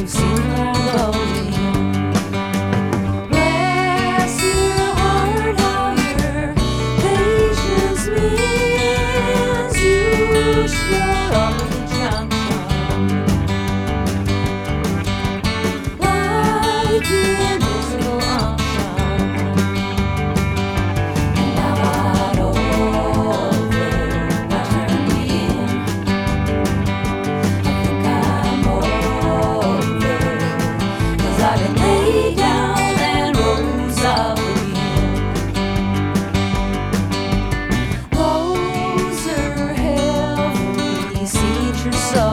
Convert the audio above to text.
you've seen her going. Bless your heart, how your patience means you should all the junction. Like the invisible unction. And now I'd over what turned me in. I think I'm over, 'cause I've been laid down and rose up again. Those are heavenly seats, your soul.